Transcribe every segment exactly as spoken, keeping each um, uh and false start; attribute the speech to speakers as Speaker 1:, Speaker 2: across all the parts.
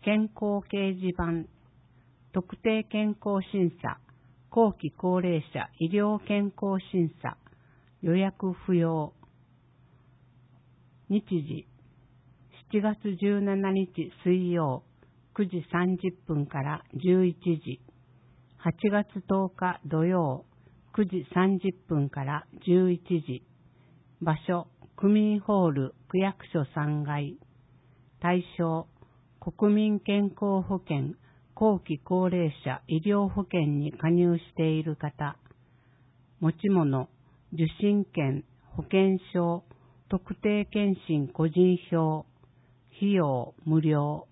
Speaker 1: 健康掲示板、特定健康審査、後期高齢者医療健康審査、予約不要。日時、しちがつじゅうしちにち水曜、くじさんじゅっぷんからじゅういちじ、はちがつとおか土曜、くじさんじゅっぷんからじゅういちじ、場所、区民ホール区役所さんがい、対象、国民健康保険、後期高齢者医療保険に加入している方、持ち物、受診券、保険証、特定健診個人票、費用無料。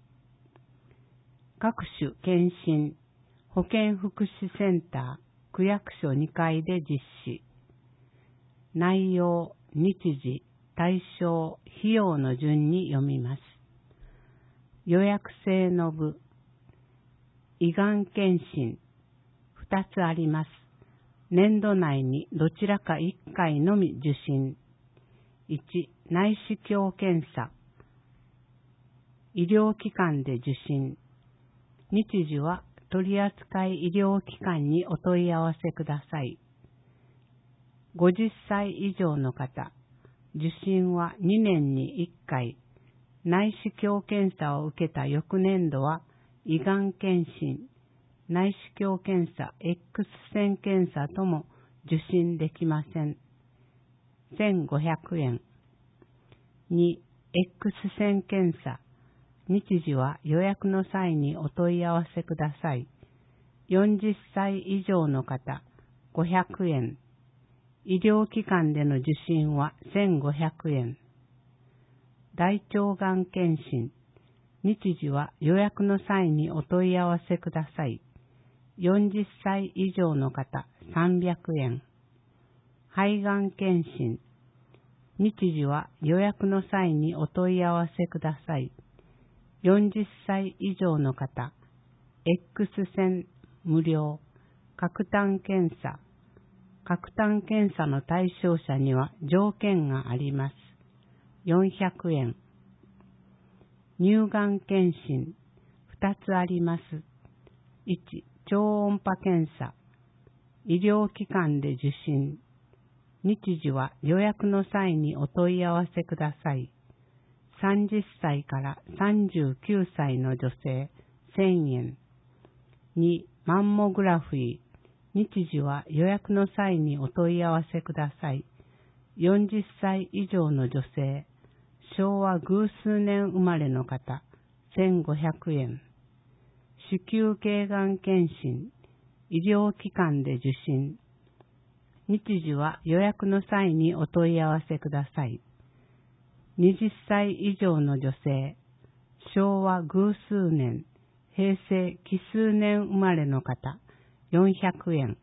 Speaker 1: 各種検診、保健福祉センター、区役所にかいで実施。内容、日時、対象、費用の順に読みます。予約制の部、胃がん検診、ふたつあります。年度内にどちらかいっかいのみ受診。いち、内視鏡検査。医療機関で受診。日時は取扱医療機関にお問い合わせください。ごじゅっさい以上の方、受診はにねんにいっかい、内視鏡検査を受けた翌年度は胃がん検診、内視鏡検査 X 線検査とも受診できません。せんごひゃくえん。に、X 線検査。日時は予約の際にお問い合わせください。よんじゅっさい以上の方、ごひゃくえん。医療機関での受診はせんごひゃくえん。大腸がん検診。日時は予約の際にお問い合わせください。よんじゅっさい以上の方、さんびゃくえん。肺がん検診。日時は予約の際にお問い合わせください。よんじゅっさい以上の方、X 線無料。角炭検査。角炭検査の対象者には条件があります。よんひゃくえん。乳がん検診、ふたつあります。いち、超音波検査。医療機関で受診。日時は予約の際にお問い合わせください。さんじゅっさいからさんじゅうきゅうさいの女性、せんえん。に、マンモグラフィー。日時は予約の際にお問い合わせください。よんじゅっさい以上の女性、昭和偶数年生まれの方、せんごひゃくえん。子宮頸がん検診、医療機関で受診。日時は予約の際にお問い合わせください。はたち以上の女性、昭和偶数年、平成奇数年生まれの方、よんひゃくえん。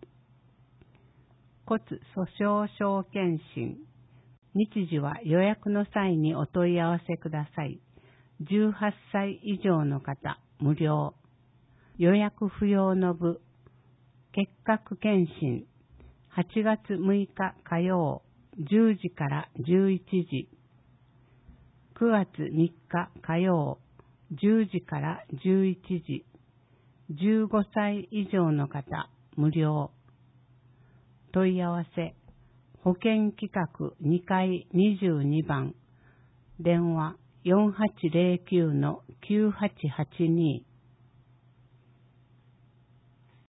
Speaker 1: 骨粗鬆症検診。日時は予約の際にお問い合わせください。じゅうはっさい以上の方、無料。予約不要の部。結核検診。はちがつむいか火曜、じゅうじからじゅういちじ。くがつみっか火曜、じゅうじからじゅういちじ。じゅうごさい以上の方、無料。問い合わせ、保険企画にかいにじゅうにばん、電話 よんはちぜろきゅうのきゅうはちはちに。